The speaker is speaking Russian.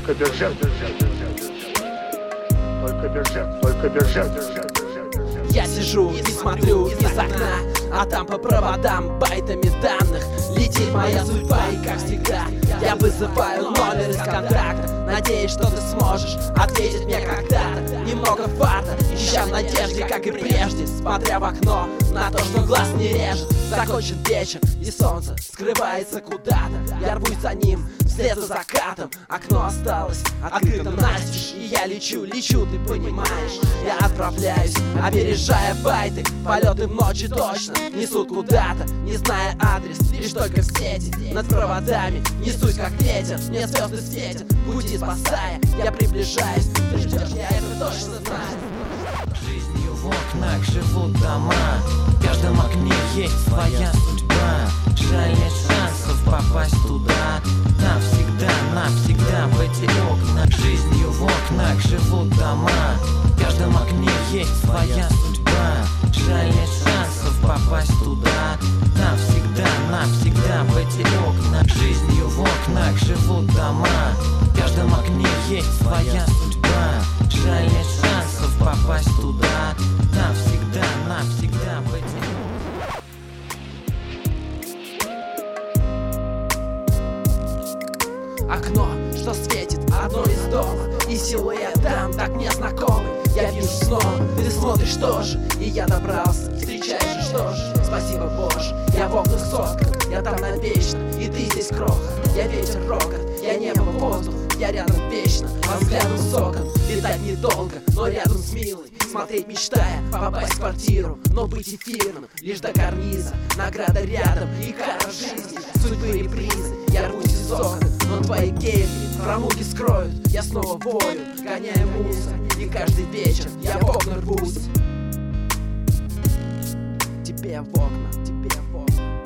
Только бежать, только бежать, только бежать. Я сижу и смотрю из окна, а там по проводам байтами данных летит моя судьба, и как всегда я вызываю номер из контакта, надеюсь, что ты сможешь ответить мне когда-то. Немного фарта, ища в надежде, как и прежде, смотря в окно на то, что глаз не режет. Закончен вечер, и солнце скрывается куда-то. Я рвусь за ним вслед за закатом. Окно осталось открытым настежь, и я лечу, ты понимаешь. Я отправляюсь, опережая байты. Полеты в ночи точно несут куда-то, не зная адрес, лишь только в сети. Над проводами несусь как ветер, мне звезды светят, пути спасая, я приближаюсь. Ты ждешь, я это точно знаю. Жизнью в окнах живут дома, в каждом окне есть своя судьба. Жаль, нет шансов попасть туда навсегда, навсегда в эти окна. Жизнью в окнах живут дома, в каждом окне есть своя судьба. Жаль, нет шансов попасть туда навсегда, навсегда в эти окна. Жизнью в окнах живут дома, в каждом окне есть своя судьба. Жаль, нет шансов попасть туда навсегда, навсегда в эти окна. Окно, что светит одно из дома, и силуэт там так мне знакомый. Я вижу снова, ты смотришь тоже, и я добрался, встречаешь же, что ж. Спасибо, Боже, я в окнах соткан, я там навечно, и ты здесь крохот. Я ветер, рокот, я небо, воздух, я рядом вечно, по взгляду с окон. Летать недолго, но рядом с милой, смотреть мечтая, попасть в квартиру, но быть эфирным лишь до карниза. Награда рядом и кара в жизни, судьбы репризы. Я рвусь из окон, но твои геймы промуги скроют. Я снова вою, гоняя мусор, и каждый вечер я в окна рвусь. Тебе в окна, тебе в окна.